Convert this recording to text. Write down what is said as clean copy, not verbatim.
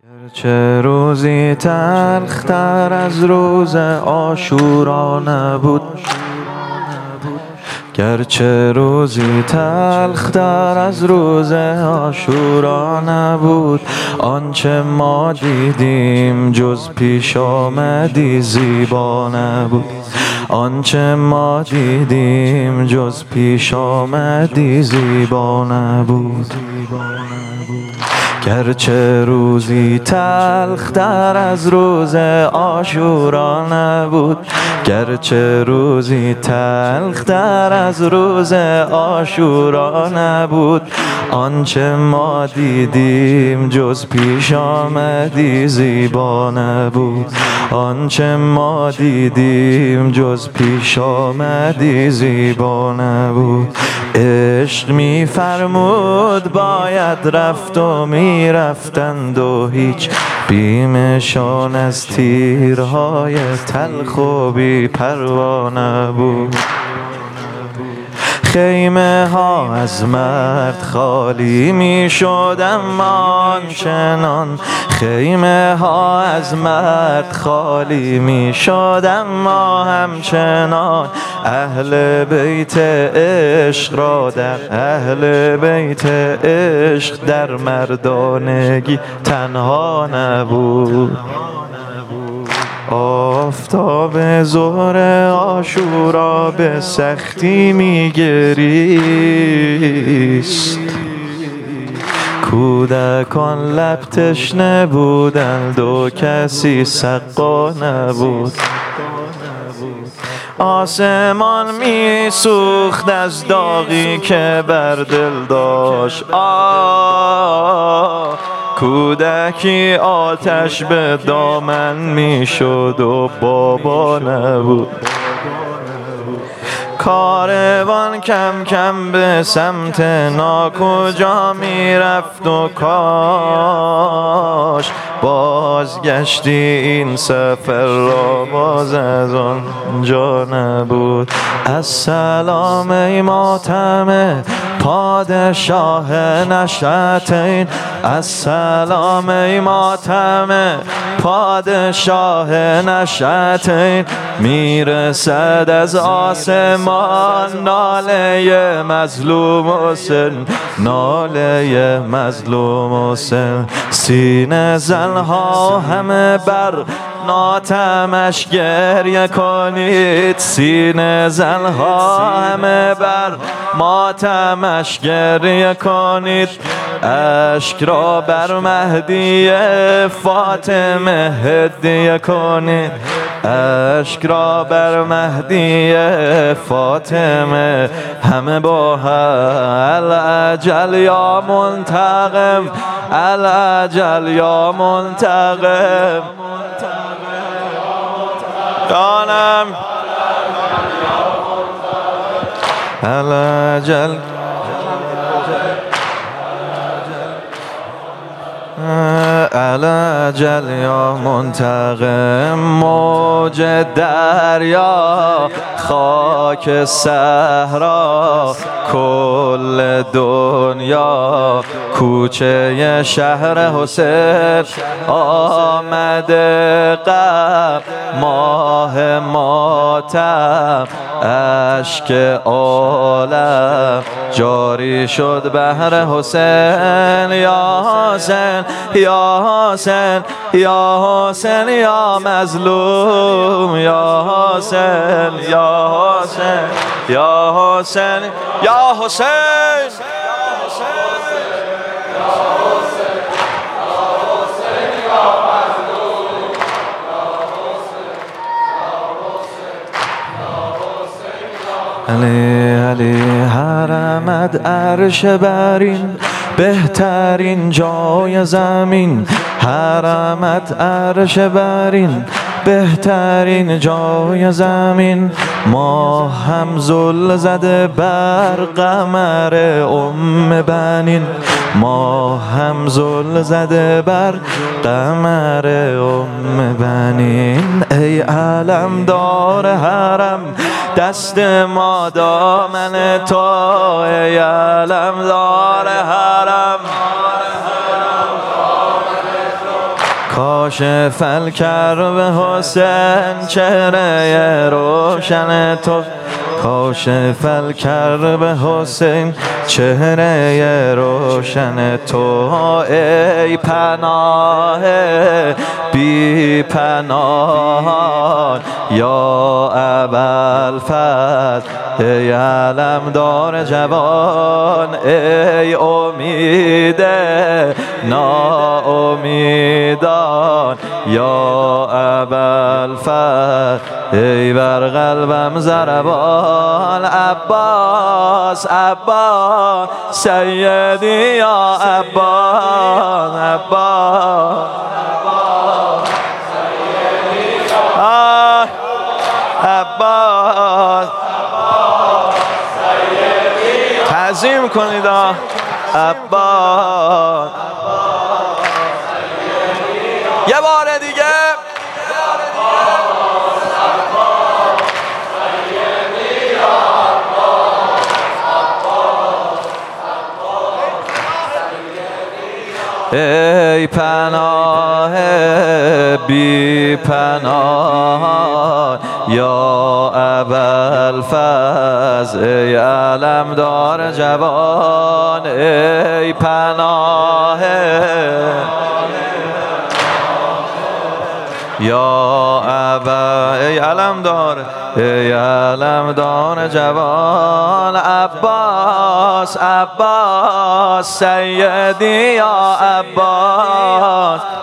چه روزی تلختر از روز عاشورا نبود، گرچه روزی تلختر از روز عاشورا نبود. آنچه ما دیدیم جز پیش آمدی زیبا نبود، آنچه ما دیدیم جز پیش آمدی زیبا نبود. گرچه روزی تلختر از روز عاشورا نبود، گرچه روزی تلختر از روز عاشورا نبود. آنچه ما دیدیم جز پیش آمدی زیبا نبود، آنچه ما دیدیم جز پیش آمدی زیبا نبود. عشق می فرمود باید رفت و می رفتند و هیچ بیمشان از تیرهای تلخ و بی پروا نبود. خیمه ها از مرد خالی می شد اما آنچنان، خیمه ها از مرد خالی می شد اما همچنان. اهل بیت عشق را در اهل بیت عشق در مردانگی تنها نبود. آفتاب ظهر عاشورا به سختی می‌گریست، کودکان لب تشنه بودند و کسی سقا نبود. آسمان می سوخت از داغی که بر دل داشت، کودکی آتش به دامن می شد و بابا نبود. کاروان کم کم به سمت ناکجا می رفت و کاش بازگشتی این سفر را باز از آنجا نبود. السلام ای ماتم پادشاه نشأتین، السلام ای ماتم پادشاه نشأتین. میرسد از آسمان ناله مظلوم حسین، ناله مظلوم حسین. سینه زنها همه بر ماتمش گریه کنید، سینه زنها همه بر ماتمش گریه کنید. اشک را بر مهدی فاطمه هدیه کنید، اشک را بر مهدی فاطمه. همه با الاجل یا منتقم، الاجل یا منتقم. جانم الاجل الاجل یا منتقم. موج دریا، خاک صحرا، کل دنیا، کوچه شهر حسین آمده غم. ماه ماتم اشک عالم جاری شد بحر حسین. یا حسین یا حسین یا حسین یا مظلوم، یا حسین یا حسین یا حسین یا حسین. علی علی حرمت عرش برین، بهترین جای زمین. حرمت عرش برین، بهترین جای زمین. ما هم زل زده بر قمر بنین، ما هم زل زده بر قمر بنین. ای علمدار حرم دست ما دامن تو، ای علمدار حرم کاشف الکرب حسین چهره روشن تو کاشف الکرب حسین چهره روشن تو ای پناه بی پناه یا ابوالفضل ای علمدار جوان ای امید ناامیدان یا ابوالفضل ای بر قلبم ضربان عباس عباس سیدی یا عباس عباس عباس تعظیم کنید عباس یه بار دیگه ای پناه بی پناه یا ابوالفضل ای علمدار جوان ای پناه یا ای علمدار جوان عباس عباس سیدی یا عباس